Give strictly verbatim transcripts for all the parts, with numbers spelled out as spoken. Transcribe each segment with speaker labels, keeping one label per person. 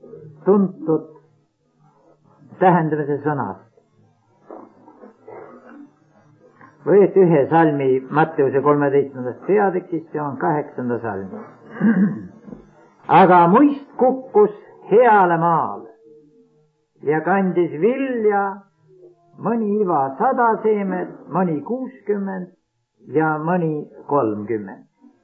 Speaker 1: tuntud tähendamise sõnast. võeti ühe salmi Matteuse kolmeteistkümnendast peatükist, see on kaheksanda salm. aga muist kukkus heale maale ja kandis vilja, mõni iva sada seemet, mõni kuuskümmend ja mõni kolmkümmend.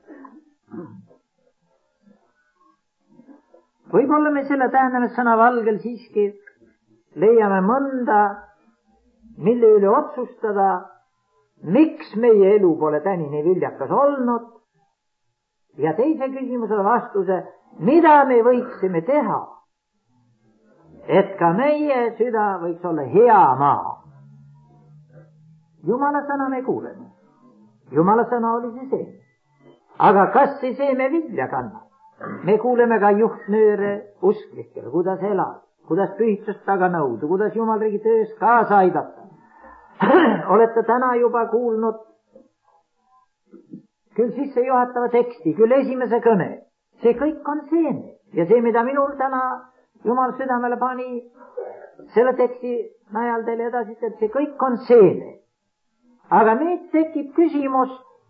Speaker 1: võib-olla me selle tähendamissõna valgel siiski leiame mõnda, mille üle otsustada, miks meie elu pole tänini viljakas olnud, ja teise küsimusele vastuse, mida me võiksime teha, et ka meie süda võiks olla hea maa. Jumala sõna me kuuleme. Jumala sõna oli see seeme. aga kas see seeme vilja kannab? me kuuleme ka juhtnööre usklikele, kuidas elada, kuidas pühitsust taga nõuda, kuidas Jumal riigi töös kaasa aidata. olete täna juba kuulnud küll sissejuhatava teksti, küll esimese kõne. see kõik on seeme ja see, mida minul täna Jumal südamele pani selle teksti najal teile edasi, et see kõik on seeme. aga meid tekib küsimus,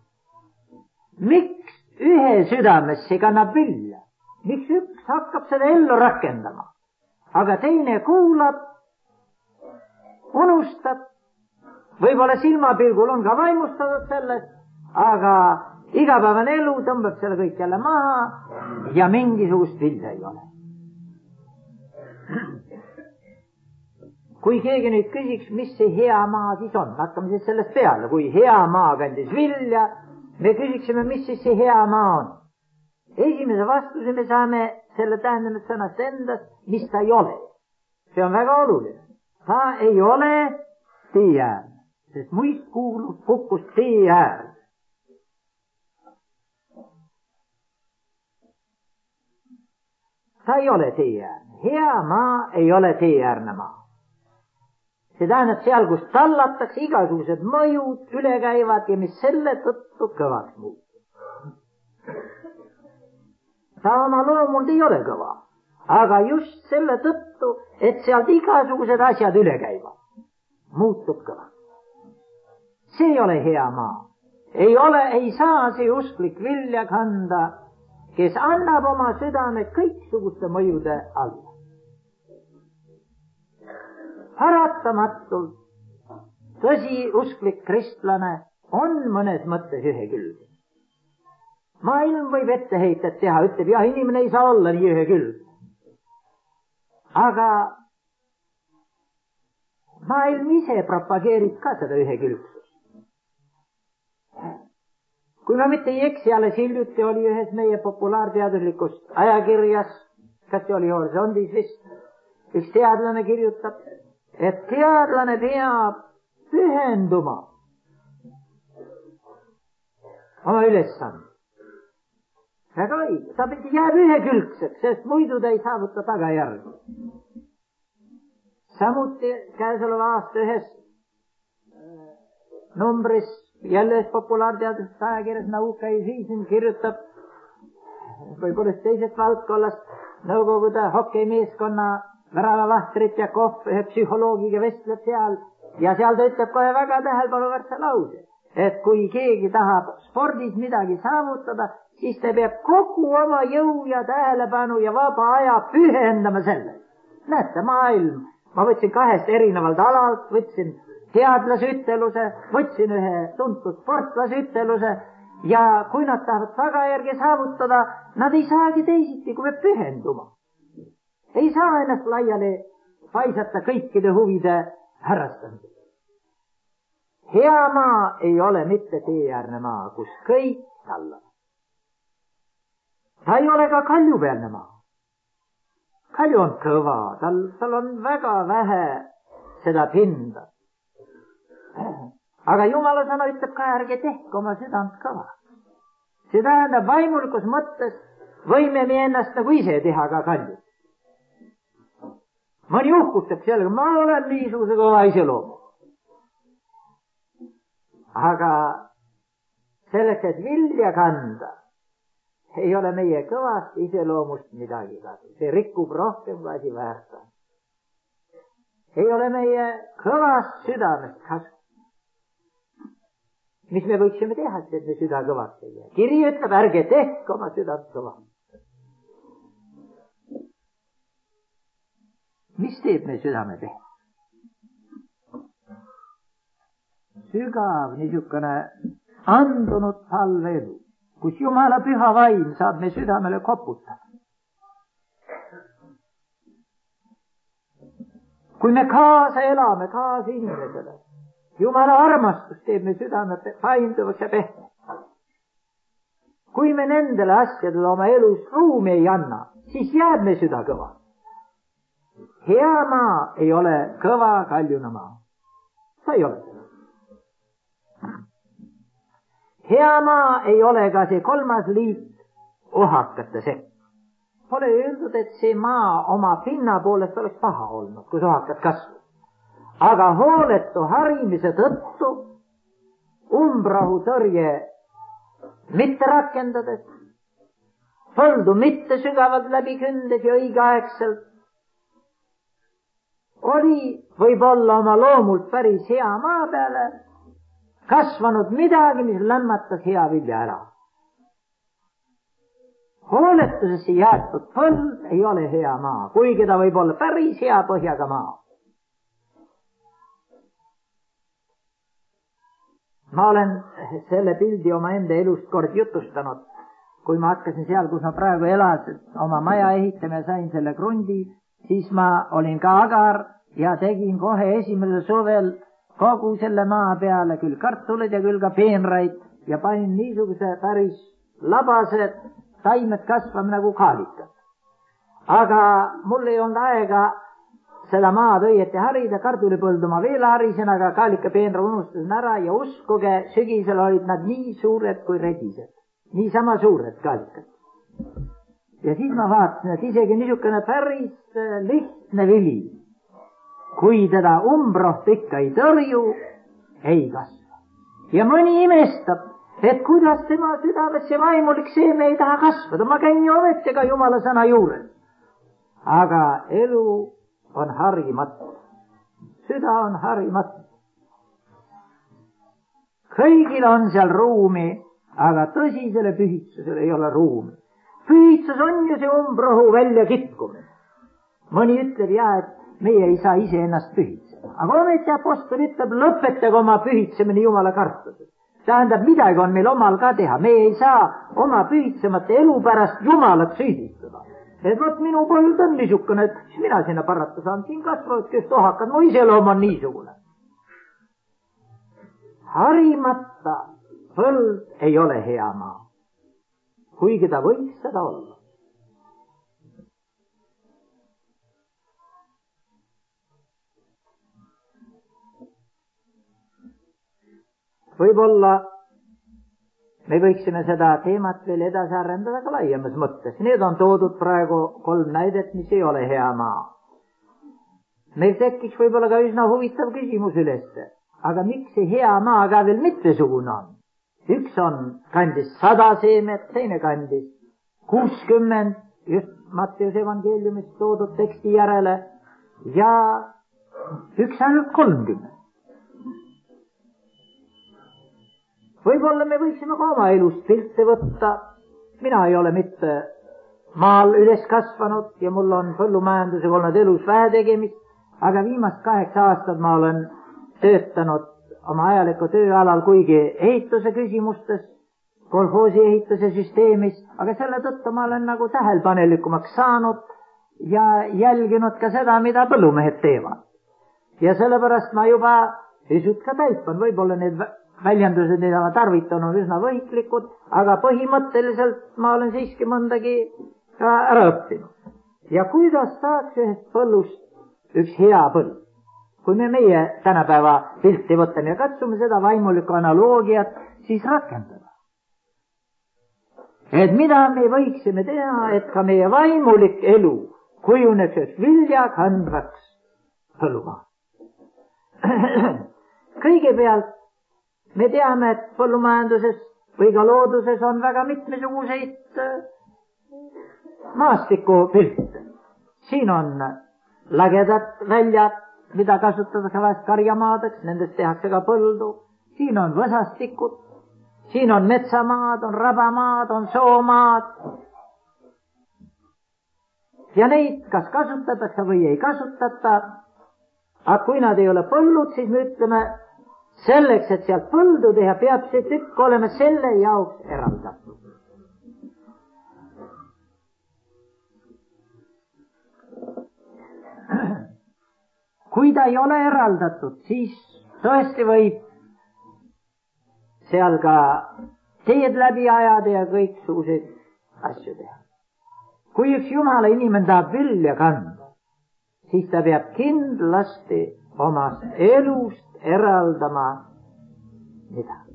Speaker 1: miks ühe südames see kannab vilja, miks üks hakkab seda ellu rakendama, aga teine kuulab, unustab, võib-olla silmapilgul on ka vaimustatud sellest, aga igapäevane elu tõmbab selle kõik jälle maha ja mingisugust vilja ei ole. kui keegi nüüd küsiks, mis see hea maa siis on, hakkame siis sellest peale, kui hea maa kandis vilja, me küsiksime, mis siis see hea maa on. esimese vastuse me saame selle tähendamist sõnast endast, mis ta ei ole. see on väga oluline. ta ei ole tee äär, sest muist kuulub kukkus tee äär. ta ei ole tee äär. hea maa ei ole tee äärne maa. see tähendab, seal, kus tallatakse, igasugused mõjud üle käivad ja mis selle tõttu kõvaks muutub. ta oma loomult ei ole kõva, aga just selle tõttu, et sealt igasugused asjad üle käivad, muutub kõvaks. see ei ole hea maa. ei ole, ei saa see usklik vilja kanda, kes annab oma südame kõiksuguste mõjude alla. paratamatult tõsi usklik kristlane on mõnes mõttes ühekülgne. maailm võib etteheited teha, ütleb, jah, inimene ei saa olla nii ühekülgne. aga maailm ise propageerib ka seda ühekülgsust. kui ma mitte ei eksi, alles hiljuti oli ühes meie populaarteaduslikus ajakirjas, kas see oli Horisondis vist, üks teadlane kirjutab, et teadlane peab pühenduma oma ülesanne. väga õige, ta jääb ühekülgseks, sest muidu ta ei saavuta tagajärgi. samuti käesoleva aasta ühes numbris, jälle ühes populaarteaduslikus ajakirjas Nauka ja Viisin kirjutab võib-olla teisest valdkonnast Nõukogude hokeimeeskonna väravavahtrit ja Kohv ühe psühholoogiga vestleb seal ja seal ta ütleb kohe väga tähelepanuväärse lause, et kui keegi tahab spordis midagi saavutada, siis ta peab kogu oma jõu ja tähelepanu ja vaba aja pühendama sellele. näete, maailm, ma võtsin kahest erinevalt alalt, võtsin teadlase üteluse, võtsin ühe tuntud sportlase üteluse ja kui nad tahavad tagajärge saavutada, nad ei saagi teisiti, kui peab pühenduma. ei saa ennast laiali paisata kõikide huvide harrastamisel. hea maa ei ole mitte teeäärne maa, kus kõik tallavad. ta ei ole ka kaljupealne maa. kalju on kõva, tal, tal on väga vähe seda pinda. aga Jumala sõna ütleb ka, ärge tehke oma südant kõva. see tähendab, vaimulikus mõttes võime me ennast nagu ise teha ka kalju. mõni uhkustab sellega, ma olen niisuguse kõva iseloomu. aga selleks, et vilja kanda, ei ole meie kõvast iseloomust midagi kasu. See rikub rohkem, kui asi väärt on. Ei ole meie kõvast südamest kasu. Mis me võiksime teha, et me süda kõvaks ei jää? Kiri ütleb, ärge tehke oma südant kõvaks. Mis teeb me südame pehmeks? Sügav niisugune andunud palveelu, kus Jumala püha vaim saab me südamele koputada. Kui me kaasa elame, kaasa inimesele, Jumala armastus teeb me südame painduvaks ja pehmeks. Kui me nendele asjadele oma elus ruumi ei anna, siis jääb me süda kõva. Hea maa ei ole kõva kaljuna maa. See ei ole seda. Hea maa ei ole ka see kolmas liit ohakate sekk. Pole öeldud, et see maa oma pinna poolest oleks paha olnud, kus ohakad kasvavad. Aga hooletu harimise tõttu umbrohu tõrje mitte rakendades, põldu mitte sügavalt läbi kündes ja õigeaegselt, oli võib-olla oma loomult päris hea maa peale kasvanud midagi, mis lämmatas hea vilja ära. Hooletusesse jäetud põld ei ole hea maa, kuigi ta võib olla päris hea põhjaga maa. Ma olen selle pildi oma enda elust kord jutustanud, kui ma hakkasin seal, kus ma praegu elasin, oma maja ehitama ja sain selle krundi, siis ma olin ka agar ja tegin kohe esimesel suvel kogu selle maa peale küll kartulid ja küll ka peenraid ja panin niisuguse päris labased taimed kasvama nagu kaalikad. Aga mul ei olnud aega seda maad õieti harida, kardulipõldu ma veel harisin, aga kaalika peenra unustasin ära ja uskuge, sügisel olid nad nii suured kui redised. Niisama suured kaalikad. Ja siis ma vaatasin, et isegi niisugune päris lihtne vili, kui teda umbroht ikka ei tõrju, ei kasva. Ja mõni imestab, et kuidas tema südames see vaimulik seeme ei taha kasvada. Ma käin ju ometi ka Jumala sõna juures. Aga elu on harimatu. Süda on harimatu. Kõigil on seal ruumi, aga tõsisele pühitsusele ei ole ruumi. Pühitsus on ju see umbrohu välja kitkumine. Mõni ütleb ja, et meie ei saa ise ennast pühitseda. Aga ometi apostol ütleb, lõpetage oma pühitsemine Jumala kartuses. Tähendab, midagi on meil omal ka teha. Me ei saa oma pühitsemata elu pärast Jumalat süüdistada. Et vot minu põld on niisugune, et mina sinna parata saan. Siin kasvavad kes tohakad, mu iseloom on niisugune. Harimata põld ei ole hea maa. Kuigi ta võiks seda olla. Võib-olla me võiksime seda teemat veel edasi arendada ka laiemas mõttes. Need on toodud praegu kolm näidet, mis ei ole hea maa. Meil tekiks võib-olla ka üsna huvitav küsimus üles. Aga miks see hea maa ka veel mitmesugune on? Üks on kandis sada seemet, teine kandis kuuskümmend, just Matteuse evangeeliumis toodud teksti järele, ja üks ainult kolmkümmend. Võib-olla me võiksime ka oma elust pilte võtta. Mina ei ole mitte maal üles kasvanud ja mul on põllumajandusega olnud elus vähe tegemist, aga viimast kaheksa aastat ma olen töötanud oma ajaliku tööalal, kuigi ehituse küsimustes, kolhoosi ehituse süsteemis, aga selle tõttu ma olen nagu tähelepanelikumaks saanud ja jälginud ka seda, mida põllumehed teevad. Ja sellepärast ma juba pisut ka täipan, võib-olla need väljendused, mida ma tarvitan, on üsna võiklikud, aga põhimõtteliselt ma olen siiski mõndagi ka ära õppinud. Ja kuidas saaks ühest põllust üks hea põld? Kui me meie tänapäeva pilti võtame ja katsume seda vaimulikku analoogiat, siis rakendada. Et mida me võiksime teha, et ka meie vaimulik elu kujuneks üks viljakandvaks põllumaa. Kõigepealt me teame, et põllumajanduses või ka looduses on väga mitmesuguseid maastikupilte. siin on lagedad väljad, mida kasutatakse vahest karjamaadeks, nendest tehakse ka põldu. siin on võsastikud, siin on metsamaad, on rabamaad, on soomaad. ja neid kas kasutatakse või ei kasutata. aga kui nad ei ole põllud, siis me ütleme, selleks, et sealt põldu teha, peab see tükk olema selle jaoks eraldatud. kui ta ei ole eraldatud, siis tõesti võib seal ka teed läbi ajada ja kõiksuguseid asju teha. kui üks jumala inimene tahab vilja kanda, siis ta peab kindlasti omast elust eraldama midagi.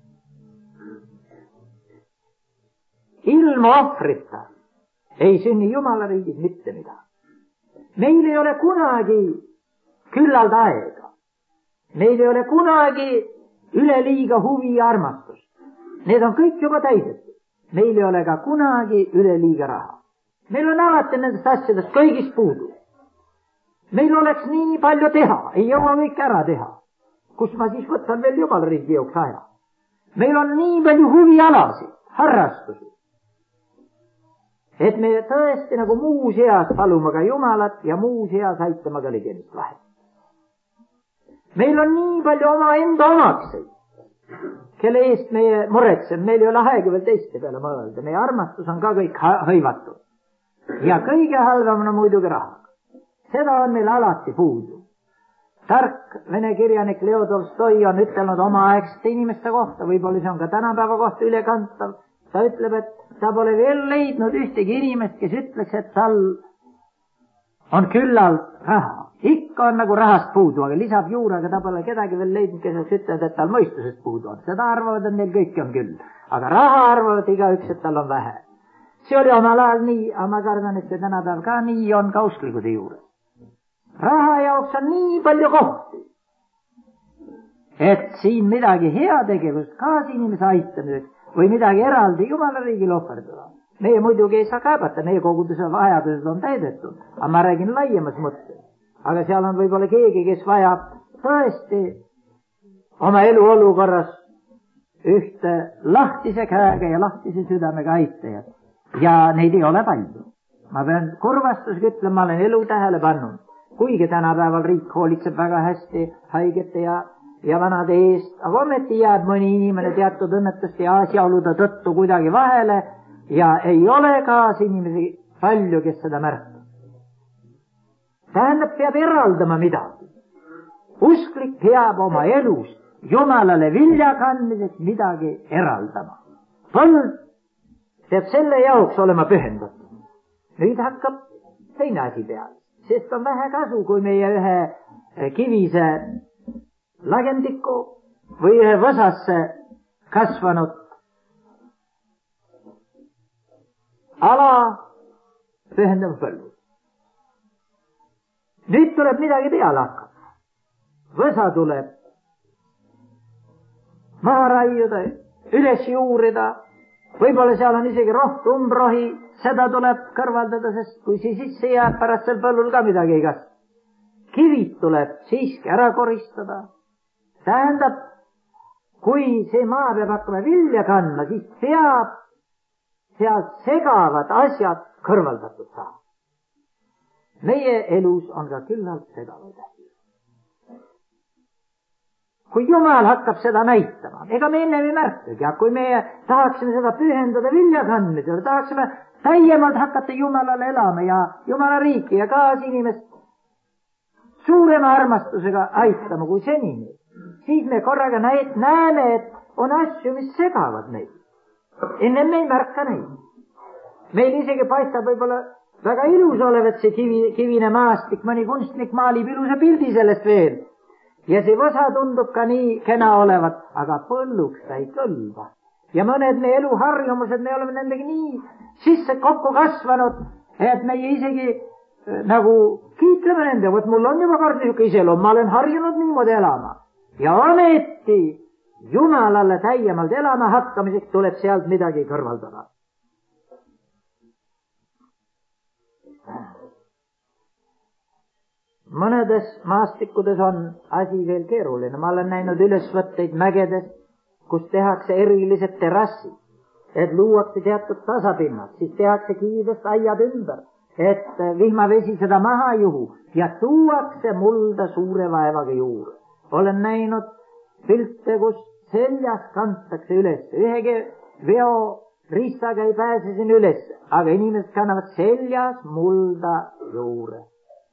Speaker 1: ilma ohvrita ei sünni Jumala riigis mitte midagi. meil ei ole kunagi küllalt aega. meil ei ole kunagi üleliiga huvi ja armastust. Need on kõik juba täidetud. meil ei ole ka kunagi üleliiga raha. meil on alati nendest asjadest kõigist puudu. meil oleks nii palju teha, ei jõua kõik ära teha. kus ma siis võtan veel Jumala riigi jaoks aja? meil on nii palju huvialasid, harrastusi, et me tõesti nagu muus eas palume ka Jumalat ja muus eas aitame ka ligemist vahel. meil on nii palju omaenda omakseid, kelle eest meie muretseme, meil ei ole aega veel teiste peale mõelda, meie armastus on ka kõik hõivatud. ja kõige halvem on muidugi raha. seda on meil alati puudu. tark vene kirjanik Leo Tolstoi on ütelnud omaaegsete inimeste kohta, võib-olla see on ka tänapäeva kohta ülekantav. ta ütleb, et ta pole veel leidnud ühtegi inimest, kes ütleks, et tal on küllalt raha. ikka on nagu rahast puudu, aga lisab juurde, aga ta pole kedagi veel leidnud, kes ütlevad, et tal mõistusest puudu on. seda arvavad, et neil kõiki on küll. aga raha arvavad igaüks, et tal on vähe. see oli omal ajal nii, aga ma kardan, et see tänapäev ka nii on ka usklikude juures. raha jaoks on nii palju kohti, et siin midagi heategevust kaasinimese aitamiseks või midagi eraldi Jumala riigile ohverdada. meie muidugi ei saa kaebata, meie koguduse vajadused on täidetud, aga ma räägin laiemas mõttes. aga seal on võib-olla keegi, kes vajab tõesti oma eluolukorras ühte lahtise käega ja lahtise südamega aitajat. ja neid ei ole palju. ma pean kurvastusega ütlema, ma olen elu tähele pannud. kuigi tänapäeval riik hoolitseb väga hästi haigete ja, ja vanade eest, aga ometi jääb mõni inimene teatud õnnetuste ja asjaolude tõttu kuidagi vahele ja ei ole kaasinimesi palju, kes seda märkab. tähendab, peab eraldama midagi. usklik peab oma elust Jumalale vilja kandmiseks midagi eraldama. põld peab selle jaoks olema pühendatud. nüüd hakkab teine asi peale. sest on vähe kasu, kui meie ühe kivise lagendiku või ühe võsasse kasvanud ala pühendame põllu. nüüd tuleb midagi peale hakata. võsa tuleb maha raiuda, üles juurida, võib-olla seal on isegi rohtu umbrohi, seda tuleb kõrvaldada, sest kui see sisse jääb, pärast sel põllul ka midagi ei kasva. kivid tuleb siiski ära koristada. tähendab, kui see maa peab hakkama vilja kandma, siis peab sealt segavad asjad kõrvaldatud saama. meie elus on ka küllalt segavaid asju. kui Jumal hakkab seda näitama, ega me enne ei märkagi, aga kui meie tahaksime seda pühendada vilja kandmisele, tahaksime täiemalt hakata Jumalale elama ja Jumala riiki ja kaasinimest suurema armastusega aitama kui senini, siis me korraga näed, näeme, et on asju, mis segavad meid. enne me ei märka neid. meil isegi paistab võib-olla väga ilus olevat see kivi, kivine maastik, mõni kunstnik maalib ilusa pildi sellest veel. ja see võsa tundub ka nii kena olevat, aga põlluks ta ei kõlba. ja mõned meie eluharjumused, me oleme nendega nii sisse kokku kasvanud, et meie isegi nagu kiitleme nende, vot mul on juba kord niisugune iseloom, ma olen harjunud niimoodi elama. ja ometi Jumalale täiemalt elama hakkamiseks tuleb sealt midagi kõrvaldada. Mõnedes maastikudes on asi veel keeruline. Ma olen näinud ülesvõtteid mägedes, kus tehakse erilised terrassid, et luuakse teatud tasapinnad, siis tehakse kividest aiad ümber, et vihmavesi seda maha ei juhu ja tuuakse mulda suure vaevaga juurde. Olen näinud pilte, kus seljas kantakse üles, ühegi veoriistaga ei pääse siin üles, aga inimesed kannavad seljas mulda juurde.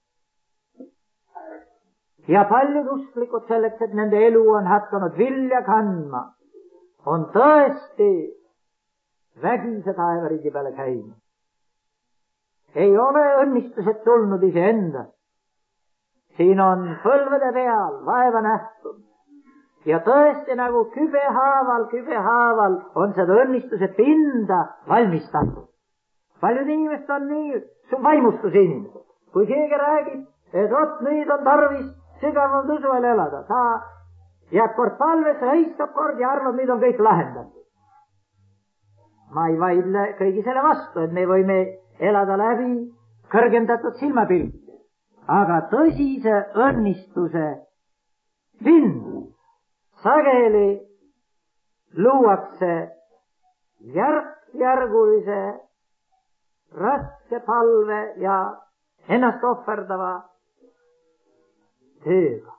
Speaker 1: Ja paljud usklikud selleks, et nende elu on hakanud vilja kandma, on tõesti vägise taevariigi peale käinud. Ei ole õnnistused tulnud iseendast. Siin on põlvede peal vaeva nähtud. Ja tõesti nagu kübehaaval, kübehaaval on seda õnnistuse pinda valmistatud. Paljud inimesed on nii vaimustuse inimesed. Kui keegi räägib, et vot nüüd on tarvis sügaval usuel elada, ta jääb kord palvesse, hõiskab kord ja arvab, nüüd on kõik lahendatud. Ma ei vaidle kõigi selle vastu, et me võime elada läbi kõrgendatud silmapilti, aga tõsise õnnistuse vind sageli luuakse järk-järgulise raske palve ja ennast ohverdava tööga.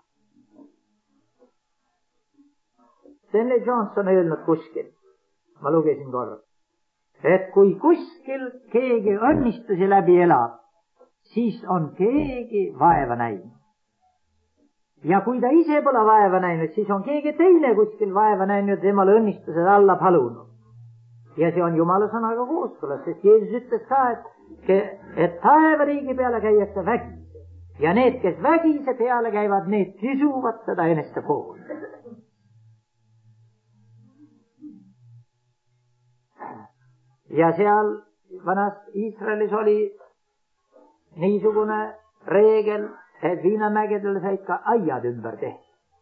Speaker 1: Stanley Johnson on öelnud kuskil, ma lugesin korra, et kui kuskil keegi õnnistusi läbi elab, siis on keegi vaeva näinud. Ja kui ta ise pole vaeva näinud, siis on keegi teine kuskil vaeva näinud, temale õnnistused alla palunud. Ja see on Jumala sõnaga kooskõlas, sest Jeesus ütles ka, et, et taevariigi peale käiakse vägise. Ja need, kes vägise peale käivad, need kisuvad seda eneste poole. Ja seal vanas Iisraelis oli niisugune reegel, et Viinamägedel said ka aiad ümber tehtud.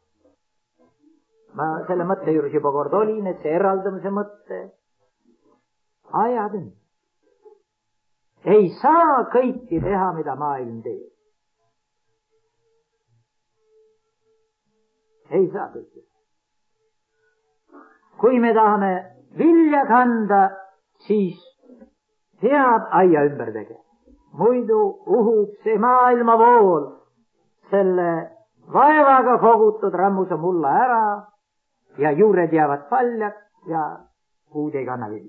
Speaker 1: Ma selle mõtte juures juba kord olin, et see eraldamise mõtte aiad ümber. Ei saa kõiki teha, mida maailm teeb. Ei saa kõiki. Kui me tahame vilja kanda, siis peab aia ümber tegema. Muidu uhub see maailmavool selle vaevaga kogutud rammuse mulla ära ja juured jäävad paljaks ja puud ei kanna vilja.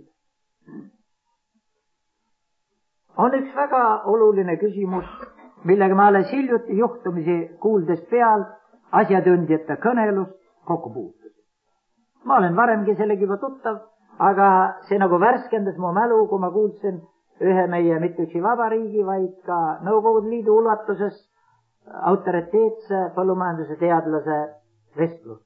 Speaker 1: On üks väga oluline küsimus, millega ma alles hiljuti juhtumisi kuuldes pealt asjatundjate kõnelust kokku puutusin. Ma olen varemgi sellega juba tuttav, aga see nagu värskendas mu mälu, kui ma kuulsin ühe meie mitte üksi vabariigi, vaid ka Nõukogude Liidu ulatuses autoriteetse põllumajanduse teadlase vestlus.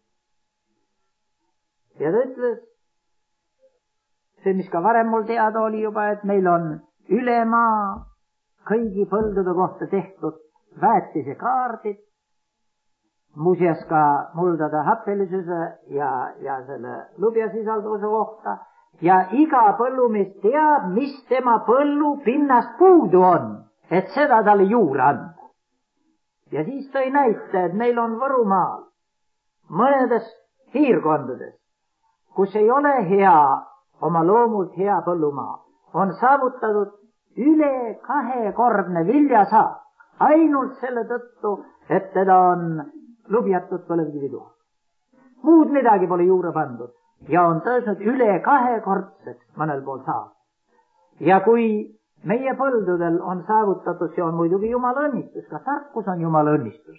Speaker 1: Ja ta ütles, see, mis ka varem mul teada oli juba, et meil on üle maa kõigi põldude kohta tehtud väetisekaardid, muuseas ka muldade happelisuse ja, ja selle lubjasisalduvuse kohta, ja iga põllumees teab, mis tema põllu pinnast puudu on, et seda talle juurde anda. Ja siis tõi näite, et meil on Võrumaal mõnedes piirkondades, kus ei ole hea, oma loomult hea põllumaa, on saavutatud üle kahekordne viljasaak ainult selle tõttu, et teda on lubjatud põlevkivituha. Muud midagi pole juurde pandud ja on tõusnud üle kahekordseks mõnel pool saab. Ja kui meie põldudel on saavutatud, see on muidugi Jumala õnnistus, ka tarkus on Jumala õnnistus,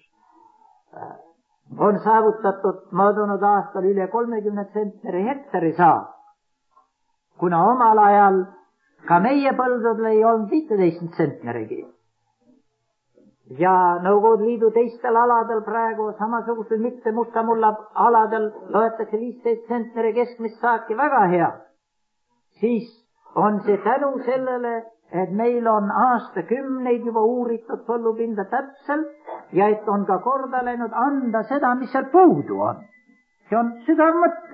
Speaker 1: on saavutatud möödunud aastal üle kolmekümne tsentneri hektari saab, kuna omal ajal ka meie põldudel ei olnud viiteist tsentnerigi. Ja Nõukogude Liidu teistel aladel praegu samasugusel mitte mustamulla aladel loetakse viisteist tsentneri keskmist saaki väga hea. Siis on see tänu sellele, et meil on aastakümneid juba uuritud põllupinda täpselt ja et on ka korda läinud anda seda, mis seal puudu on. See on sügav mõte.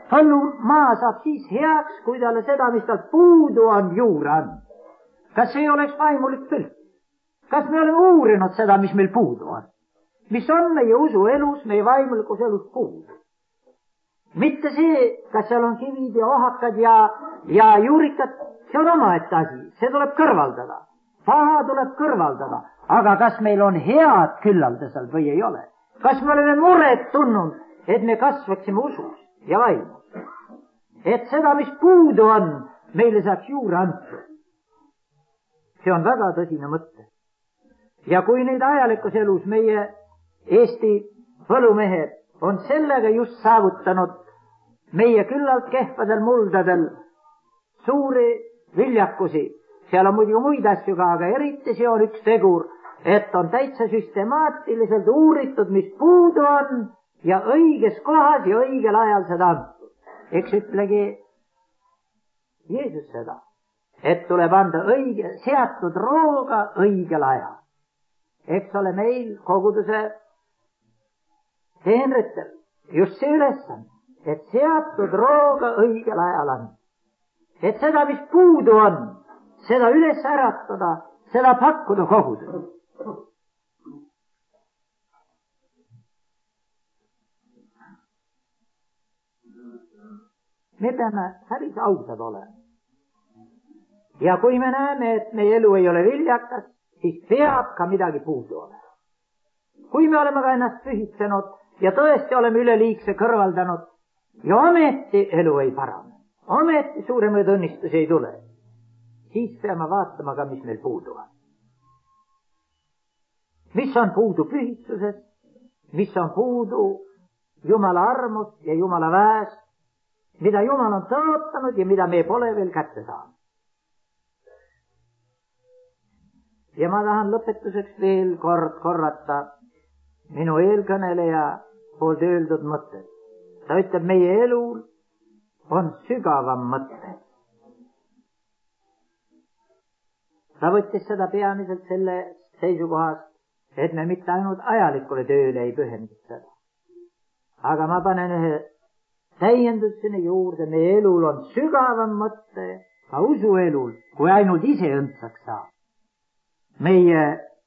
Speaker 1: põllumaa saab siis heaks, kui talle seda, mis tal puudu on, juurde anda. kas ei oleks vaimulik küll? kas me oleme uurinud seda, mis meil puudu on? mis on meie usuelus, meie vaimulikus elus puudu? mitte see, kas seal on kivid ja ohakad ja, ja juurikad, see on omaette asi, see tuleb kõrvaldada. paha tuleb kõrvaldada, aga kas meil on head küllaldasel või ei ole? kas me oleme muret tundnud, et me kasvaksime usus ja vaimus? et seda, mis puudu on, meile saaks juurde antud. see on väga tõsine mõte. ja kui nüüd ajalikus elus meie Eesti põllumehed on sellega just saavutanud meie küllalt kehvadel muldadel suuri viljakusi, seal on muidugi muid asju ka, aga eriti see on üks tegur, et on täitsa süstemaatiliselt uuritud, mis puudu on ja õiges kohas ja õigel ajal seda antud. eks ütlegi Jeesus seda, et tuleb anda õige, seatud rooga õigel ajal. eks ole meil koguduse teenritel just see ülesanne, et seatud rooga õigel ajal anda. et seda, mis puudu on, seda üles äratada, seda pakkuda kogudusele. me peame päris ausad olema. ja kui me näeme, et meie elu ei ole viljakas, siis peab ka midagi puudu olema. kui me oleme ka ennast pühitsenud ja tõesti oleme üleliigse kõrvaldanud ja ometi elu ei parane, ometi suuremaid õnnistusi ei tule, siis peame vaatama ka, mis meil puudu on. mis on puudu pühitsuses, mis on puudu Jumala armust ja Jumala väest, mida Jumal on tõotanud ja mida me pole veel kätte saanud. ja ma tahan lõpetuseks veel kord korrata minu eelkõneleja poolt öeldud mõtted. ta ütleb, meie elul on sügavam mõte. ta võttis seda peamiselt selle seisukohast, et me mitte ainult ajalikule tööle ei pühendu seda. aga ma panen ühe täienduseni juurde, meie elul on sügavam mõte ka usuelul, kui ainult ise õndsaks saab. meie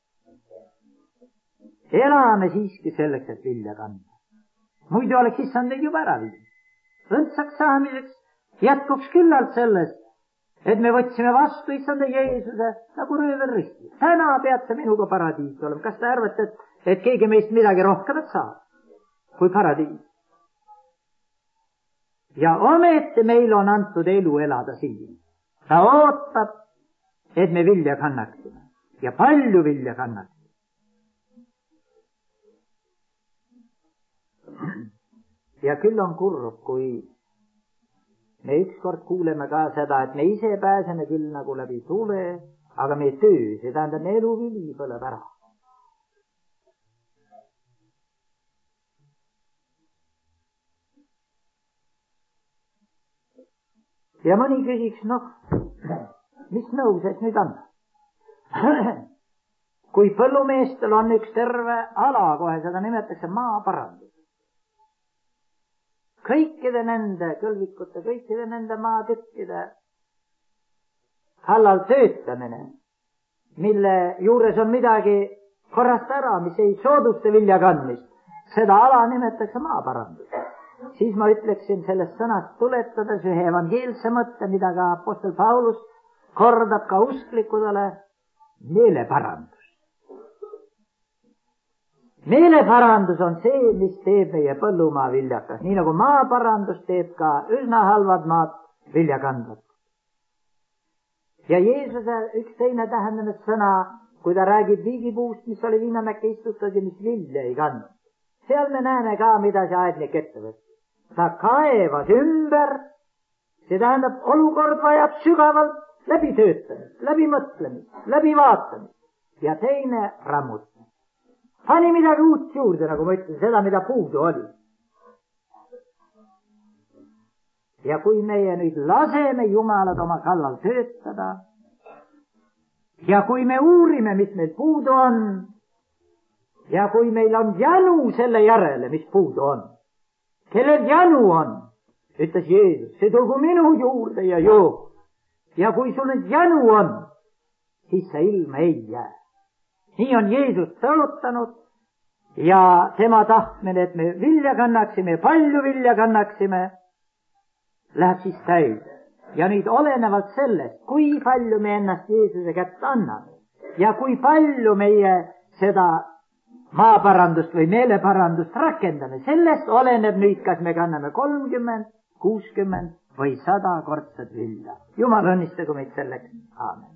Speaker 1: elame siiski selleks, et vilja kanda. muidu oleks issand meid juba ära viinud. õndsaks saamiseks jätkuks küllalt sellest, et me võtsime vastu issanda Jeesuse nagu röövel risti. täna pead sa minuga paradiis olema. kas te arvate, et, et keegi meist midagi rohkemat saab kui paradiis? ja ometi meil on antud elu elada siin. ta ootab, et me vilja kannaksime ja palju vilja kannaksime. ja küll on kurb, kui me ükskord kuuleme ka seda, et me ise pääseme küll nagu läbi tule, aga meie töö, see tähendab, meie eluvili põleb ära. ja mõni küsiks, noh, mis nõu see nüüd on? kui põllumeestel on üks terve ala, kohe seda nimetatakse maaparandus. kõikide nende kõlvikute, kõikide nende maatükkide kallal töötamine, mille juures on midagi korrast ära, mis ei soodusta vilja kandmist, seda ala nimetatakse maaparandus. siis ma ütleksin sellest sõnast tuletades ühe evangeelse mõtte, mida ka apostel Paulus kordab ka usklikudele, meeleparandus. meeleparandus on see, mis teeb meie põllumaa viljakas, nii nagu maaparandus teeb ka üsna halvad maad viljakandvad. ja Jeesuse üks teine tähendamissõna, kui ta räägib viigipuust, mis oli viinamäkke istutud ja mis vilja ei kandnud. seal me näeme ka, mida see aednik ette võttis. ta kaevas ümber, see tähendab, olukord vajab sügavalt läbitöötamist, läbimõtlemist, läbivaatamist ja teine rammutamist. pani midagi uut juurde, nagu ma ütlesin, seda, mida puudu oli. ja kui meie nüüd laseme Jumalad oma kallal töötada ja kui me uurime, mis meil puudu on ja kui meil on janu selle järele, mis puudu on, kellel janu on, ütles Jeesus, see tulgu minu juurde ja joo. Ja kui sul nüüd jänu on, siis sa ilma ei jää. Nii on Jeesus tõotanud ja tema tahtmine, et me vilja kannaksime, palju vilja kannaksime, läheb siis täide. Ja nüüd olenevalt sellest, kui palju me ennast Jeesuse kätte anname ja kui palju meie seda maaparandust või meeleparandust rakendame, sellest oleneb nüüd, kas me kanname kolmkümmend, kuuskümmend või sada kordsat vilja. Jumal õnnistagu meid selleks. Aamen.